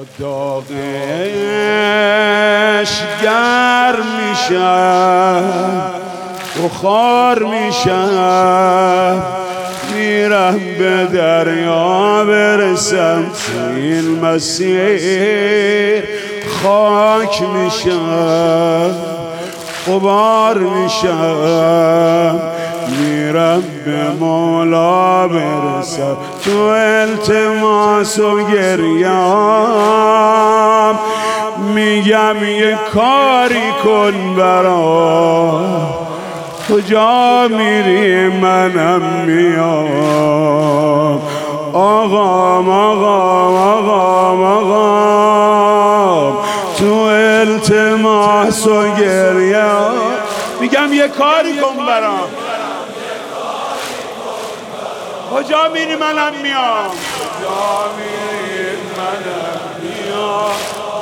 داغش گرم میشم بخار میشم میرم به دریا برسم این مسیر خاک میشم غبار میشم میرم به مولا برسم تو التماس و گریام میگم یه کاری کن برام کجا میری منم میام آقام آقام آقام آقام تو التماس و گریام میگم یه کاری کن برام کجا میری منم میام کجا میری منم میام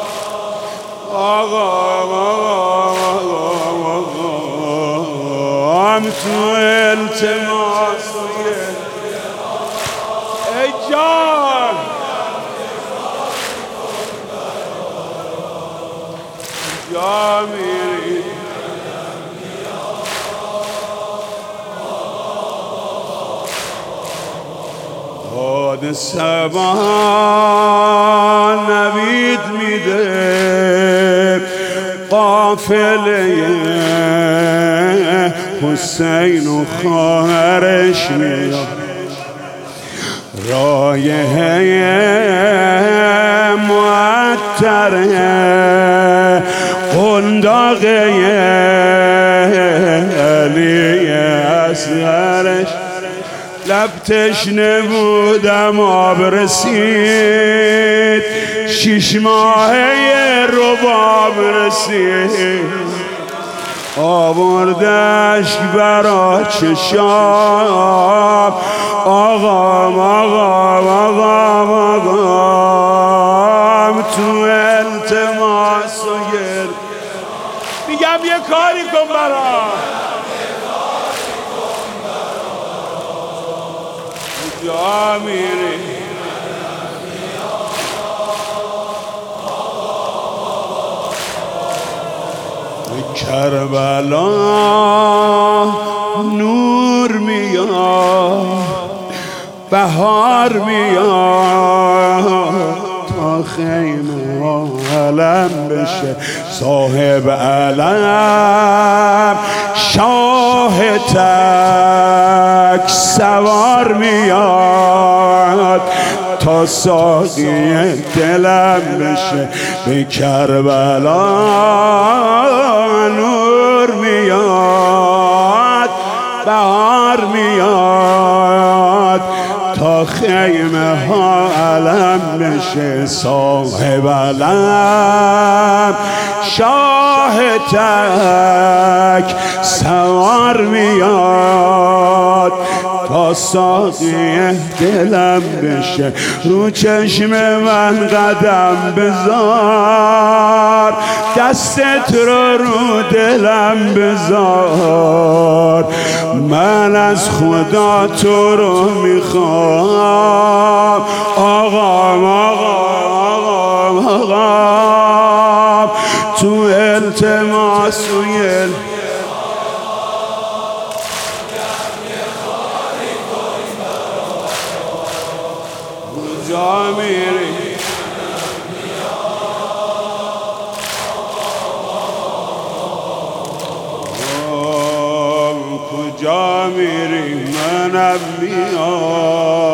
آقام آقام آقام آقام تو التماس و ای جان کجا میری سبا نوید میده قافله حسین و خواهرش میاد رایحه معطره قنداقه علی اصغرش لب تشنه بودم آب رسید 6 ماهه رباب رسید آوردش برا چشام آقام آقام آقام آقام تو التماس و میگم یه کاری کن برام کجا میری کربلا نور میاد بهار میاد تا خیمه علم بشه صاحب علم شاه تک سوار میاد تا ساقی دلم بشه به کربلا نور میاد بهار میاد تا خیمه ها علم بشه صاحب علم شاه تک سوار میاد تا ساقی دلم بشه رو چشم من قدم بذار دستت رو دلم بذار من از خدا تو رو میخوام آقام آقام آقام تو التماس و کجا میری کجا میری منم میام